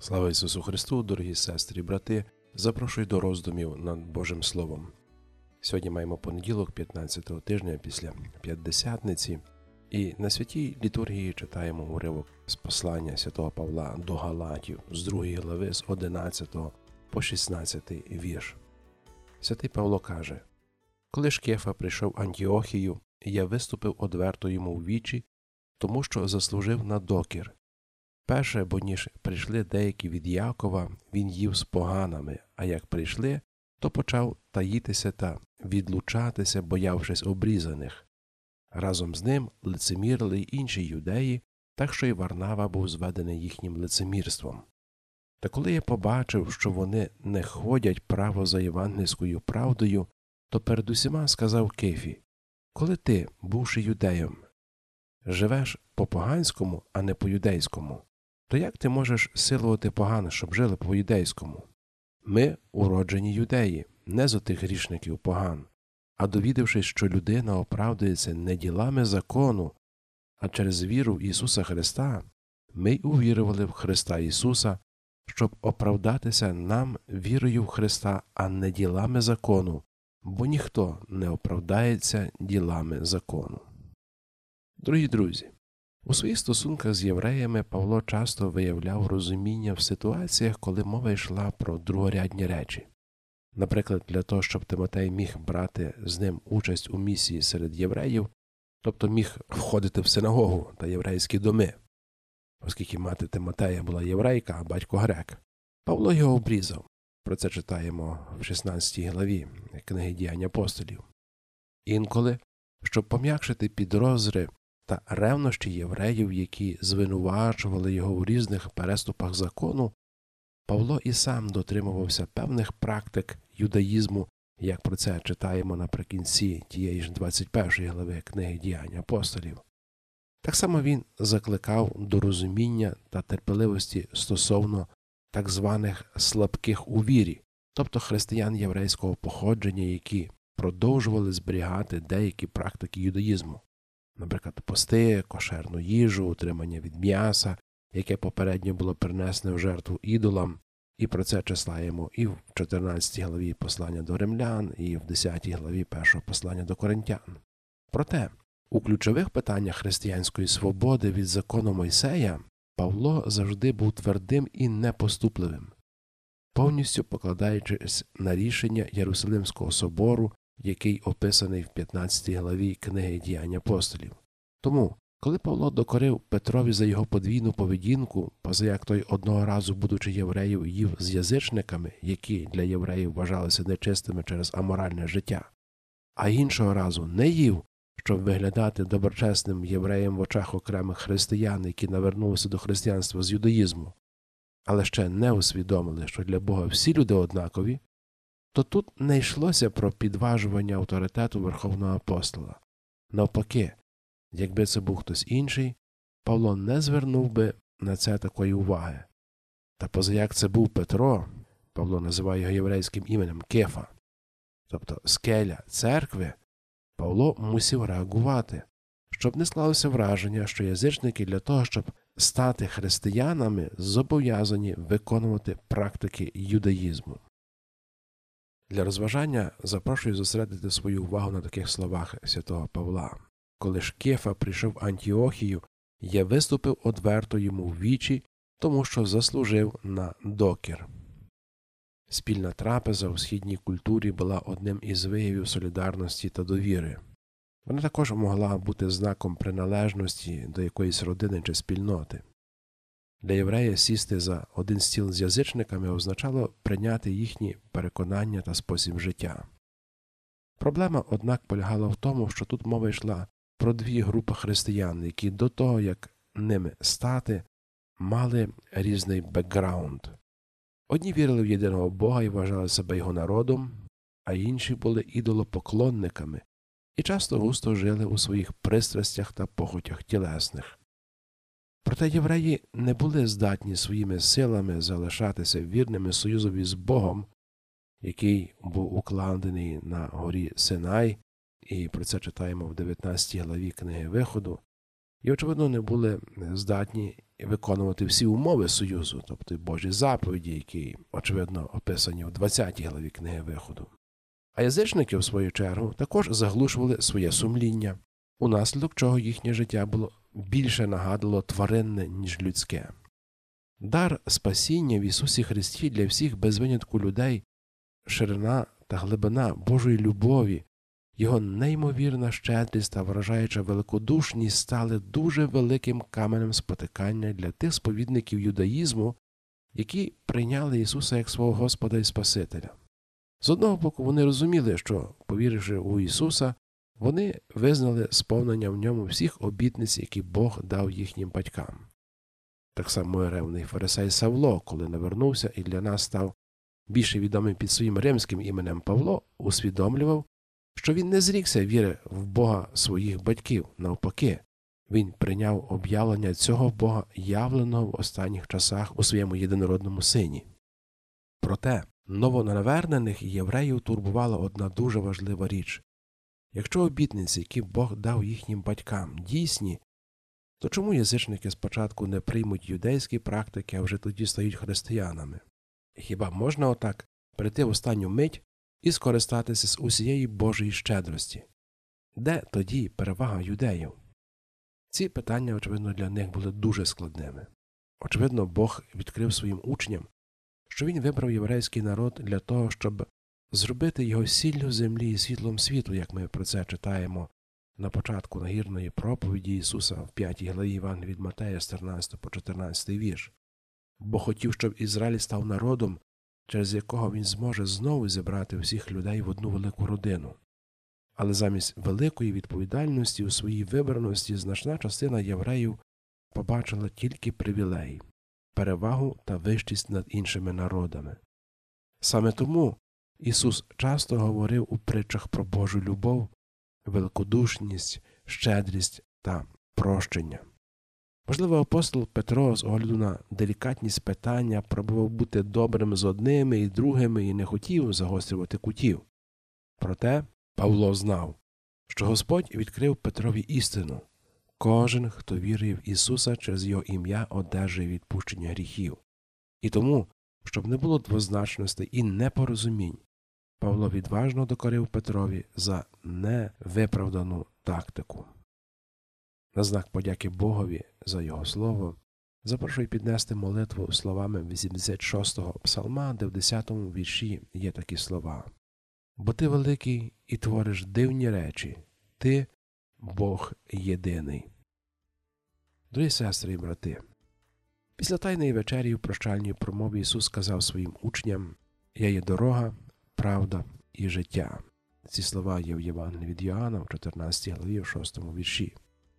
Слава Ісусу Христу, дорогі сестри і брати! Запрошую до роздумів над Божим Словом. Сьогодні маємо понеділок 15-го тижня після П'ятдесятниці, і на святій літургії читаємо уривок з послання святого Павла до Галатів з 2 глави з 11 по 16 вірш. Святий Павло каже: «Коли ж Кефа прийшов в Антіохію, я виступив одверто йому в вічі, тому що заслужив на докір. Перше, бо ніж прийшли деякі від Якова, він їв з поганами, а як прийшли, то почав таїтися та відлучатися, боявшись обрізаних. Разом з ним лицемірили й інші юдеї, так що й Варнава був зведений їхнім лицемірством. Та коли я побачив, що вони не ходять право за євангельською правдою, то перед усіма сказав Кефі: коли ти, бувши юдеєм, живеш по-поганському, а не по-юдейському, то як ти можеш силувати поган, щоб жили по-юдейському? Ми уроджені юдеї, не з отих грішників поган, а довідавшись, що людина оправдується не ділами закону, а через віру в Ісуса Христа, ми й увірували в Христа Ісуса, щоб оправдатися нам вірою в Христа, а не ділами закону, бо ніхто не оправдається ділами закону». Дорогі друзі, у своїх стосунках з євреями Павло часто виявляв розуміння в ситуаціях, коли мова йшла про другорядні речі. Наприклад, для того, щоб Тимотей міг брати з ним участь у місії серед євреїв, тобто міг входити в синагогу та єврейські доми, оскільки мати Тимотея була єврейка, а батько грек, Павло його обрізав. Про це читаємо в 16 главі книги «Діянь апостолів». Інколи, щоб пом'якшити підозри та ревнощі євреїв, які звинувачували його у різних переступах закону, Павло і сам дотримувався певних практик юдаїзму, як про це читаємо наприкінці тієї ж 21 глави книги «Діянь апостолів». Так само він закликав до розуміння та терпеливості стосовно так званих слабких у вірі, тобто християн єврейського походження, які продовжували зберігати деякі практики юдаїзму. Наприклад, пости, кошерну їжу, утримання від м'яса, яке попередньо було принесене в жертву ідолам, і про це читаємо і в 14 главі послання до римлян, і в 10 главі першого послання до коринтян. Проте, у ключових питаннях християнської свободи від закону Мойсея Павло завжди був твердим і непоступливим, повністю покладаючись на рішення Єрусалимського собору, який описаний в 15 главі книги «Діянь апостолів». Тому, коли Павло докорив Петрові за його подвійну поведінку, позаяк той одного разу, будучи євреєм, їв з язичниками, які для євреїв вважалися нечистими через аморальне життя, а іншого разу не їв, щоб виглядати доброчесним євреєм в очах окремих християн, які навернулися до християнства з юдаїзму, але ще не усвідомили, що для Бога всі люди однакові, то тут не йшлося про підважування авторитету Верховного Апостола. Навпаки, якби це був хтось інший, Павло не звернув би на це такої уваги. Та позаяк це був Петро, Павло називає його єврейським іменем Кефа, тобто скеля церкви, Павло мусив реагувати, щоб не склалося враження, що язичники для того, щоб стати християнами, зобов'язані виконувати практики юдаїзму. Для розважання запрошую зосередити свою увагу на таких словах святого Павла. «Коли ж Кефа прийшов в Антіохію, я виступив одверто йому в вічі, тому що заслужив на докір». Спільна трапеза у східній культурі була одним із виявів солідарності та довіри. Вона також могла бути знаком приналежності до якоїсь родини чи спільноти. Для єврея сісти за один стіл з язичниками означало прийняти їхні переконання та спосіб життя. Проблема, однак, полягала в тому, що тут мова йшла про дві групи християн, які до того, як ними стати, мали різний бекграунд. Одні вірили в єдиного Бога і вважали себе його народом, а інші були ідолопоклонниками і часто густо жили у своїх пристрастях та похотях тілесних. Проте євреї не були здатні своїми силами залишатися вірними союзові з Богом, який був укладений на горі Синай, і про це читаємо в 19 главі книги Виходу, і, очевидно, не були здатні виконувати всі умови Союзу, тобто Божі заповіді, які, очевидно, описані в 20 главі книги Виходу. А язичники, в свою чергу, також заглушували своє сумління, унаслідок чого їхнє життя було більше нагадувало тваринне, ніж людське. Дар спасіння в Ісусі Христі для всіх без винятку людей, ширина та глибина Божої любові, Його неймовірна щедрість та вражаюча великодушність стали дуже великим каменем спотикання для тих сповідників юдаїзму, які прийняли Ісуса як свого Господа і Спасителя. З одного боку, вони розуміли, що, повіривши у Ісуса, вони визнали сповнення в ньому всіх обітниць, які Бог дав їхнім батькам. Так само ревний фарисей Савло, коли навернувся і для нас став більше відомим під своїм римським іменем Павло, усвідомлював, що він не зрікся віри в Бога своїх батьків, навпаки, він прийняв об'явлення цього Бога, явленого в останніх часах у своєму єдинородному Сині. Проте, новонавернених євреїв турбувала одна дуже важлива річ. Якщо обітниці, які Бог дав їхнім батькам, дійсні, то чому язичники спочатку не приймуть юдейські практики, а вже тоді стають християнами? Хіба можна отак прийти в останню мить і скористатися з усієї Божої щедрості? Де тоді перевага юдеїв? Ці питання, очевидно, для них були дуже складними. Очевидно, Бог відкрив своїм учням, що він вибрав єврейський народ для того, щоб зробити його сіллю землі і світлом світу, як ми про це читаємо на початку нагірної проповіді Ісуса в 5 главі Євангелія від Матея з 13 по 14 вірш. Бо хотів, щоб Ізраїль став народом, через якого він зможе знову зібрати всіх людей в одну велику родину. Але замість великої відповідальності у своїй вибраності значна частина євреїв побачила тільки привілей, перевагу та вищість над іншими народами. Саме тому Ісус часто говорив у притчах про Божу любов, великодушність, щедрість та прощення. Можливо, апостол Петро з огляду на делікатність питання пробував бути добрим з одними і другими і не хотів загострювати кутів. Проте Павло знав, що Господь відкрив Петрові істину. Кожен, хто вірує в Ісуса, через Його ім'я одержує відпущення гріхів. І тому, щоб не було двозначностей і непорозумінь, Павло відважно докорив Петрові за невиправдану тактику. На знак подяки Богові за Його слово запрошую піднести молитву словами 86-го псалма, де в 10-му вірші є такі слова. «Бо ти великий і твориш дивні речі, ти – Бог єдиний». Дорогі сестри і брати, після Тайної вечері в прощальній промові Ісус сказав своїм учням «Я є дорога, правда і життя». Ці слова є в Євангелії від Йоанна в 14 главі в 6-му вірші.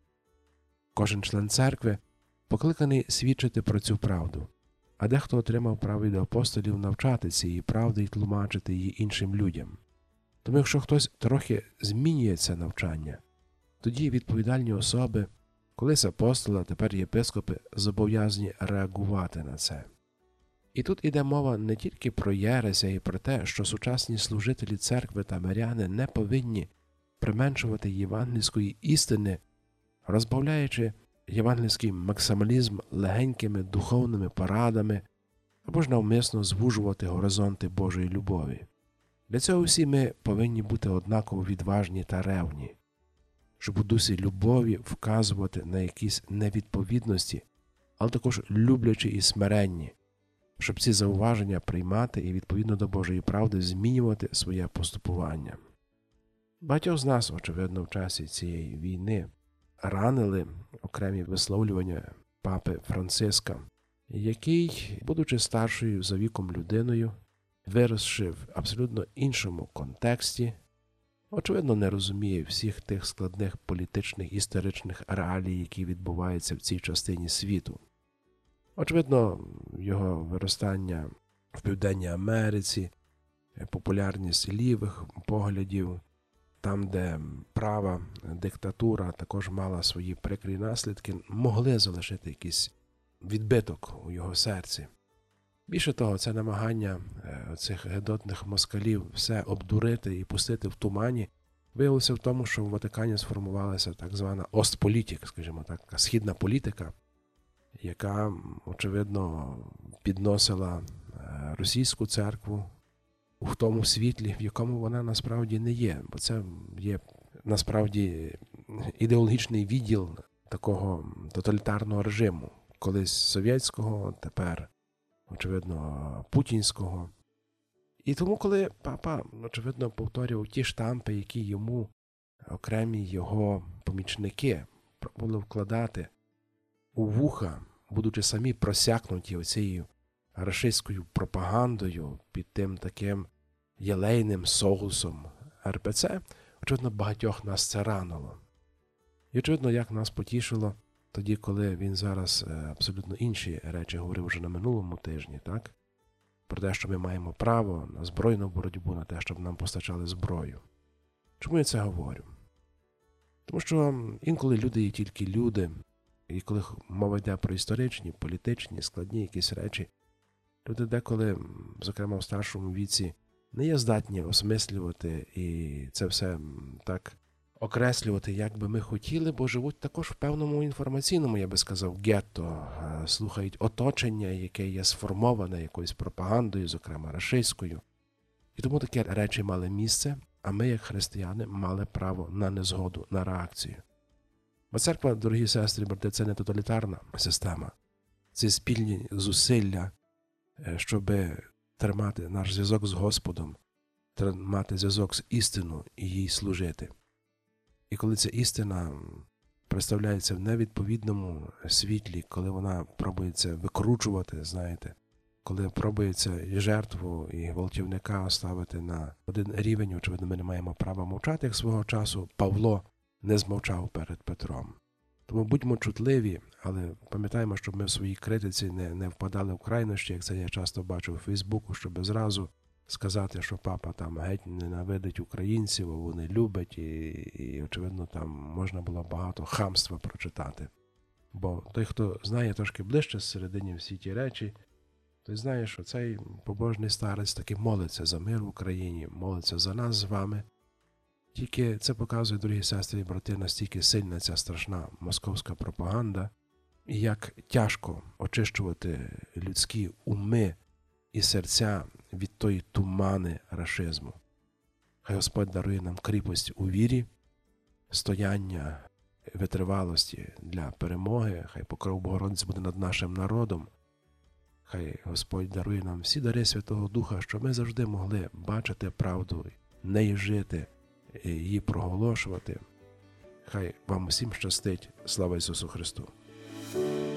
Кожен член церкви покликаний свідчити про цю правду, а дехто отримав право від апостолів навчати цієї правди і тлумачити її іншим людям. Тому якщо хтось трохи змінює це навчання, тоді відповідальні особи, колись апостоли, а тепер єпископи, зобов'язані реагувати на це. І тут іде мова не тільки про єресь, а й про те, що сучасні служителі церкви та миряни не повинні применшувати євангельської істини, розбавляючи євангельський максималізм легенькими духовними порадами або ж навмисно звужувати горизонти Божої любові. Для цього всі ми повинні бути однаково відважні та ревні, щоб у дусі любові вказувати на якісь невідповідності, але також люблячі і смиренні, щоб ці зауваження приймати і відповідно до Божої правди змінювати своє поступування. Багатьох з нас, очевидно, в часі цієї війни ранили окремі висловлювання папи Франциска, який, будучи старшою за віком людиною, виросши в абсолютно іншому контексті, очевидно, не розуміє всіх тих складних політичних історичних реалій, які відбуваються в цій частині світу. Очевидно, його виростання в Південній Америці, популярність лівих поглядів, там, де права диктатура також мала свої прикрі наслідки, могли залишити якийсь відбиток у його серці. Більше того, це намагання цих гидотних москалів все обдурити і пустити в тумані виявилося в тому, що в Ватикані сформувалася так звана Остполітік, скажімо так, східна політика, яка, очевидно, підносила російську церкву в тому світлі, в якому вона насправді не є. Бо це є насправді ідеологічний відділ такого тоталітарного режиму. Колись совєтського, тепер, очевидно, путінського. І тому, коли папа, очевидно, повторював ті штампи, які йому окремі його помічники пробували вкладати у вуха, будучи самі просякнуті оцією рашистською пропагандою під тим таким єлейним соусом РПЦ, очевидно, багатьох нас це ранило. І, очевидно, як нас потішило тоді, коли він зараз абсолютно інші речі говорив вже на минулому тижні, так? Про те, що ми маємо право на збройну боротьбу, на те, щоб нам постачали зброю. Чому я це говорю? Тому що інколи люди є тільки люди, і коли мова йде про історичні, політичні, складні якісь речі, люди деколи, зокрема в старшому віці, не є здатні осмислювати і це все так окреслювати, як би ми хотіли, бо живуть також в певному інформаційному, я би сказав, гетто, слухають оточення, яке є сформоване якоюсь пропагандою, зокрема рашистською. І тому такі речі мали місце, а ми, як християни, мали право на незгоду, на реакцію. Бо церква, дорогі сестри і брати, це не тоталітарна система. Це спільні зусилля, щоб тримати наш зв'язок з Господом, тримати зв'язок з істиною і їй служити. І коли ця істина представляється в невідповідному світлі, коли вона пробується викручувати, знаєте, коли пробується і жертву, і гвалтівника ставити на один рівень, очевидно, ми не маємо права мовчати, як свого часу Павло не змовчав перед Петром. Тому будьмо чутливі, але пам'ятаємо, щоб ми в своїй критиці не впадали в крайнощі, як це я часто бачу у Фейсбуку, щоб зразу сказати, що папа там геть ненавидить українців, а вони люблять, і очевидно, там можна було багато хамства прочитати. Бо той, хто знає трошки ближче зсередині всі ті речі, той знає, що цей побожний старець таки молиться за мир в Україні, молиться за нас з вами. Тільки це показує, дорогі сестри і брати, настільки сильна ця страшна московська пропаганда, і як тяжко очищувати людські уми і серця від тої тумани рашизму. Хай Господь дарує нам кріпость у вірі, стояння, витривалості для перемоги, хай покров Богородиці буде над нашим народом, хай Господь дарує нам всі дари Святого Духа, щоб ми завжди могли бачити правду, нею жити, її проголошувати. Хай вам усім щастить. Слава Ісусу Христу!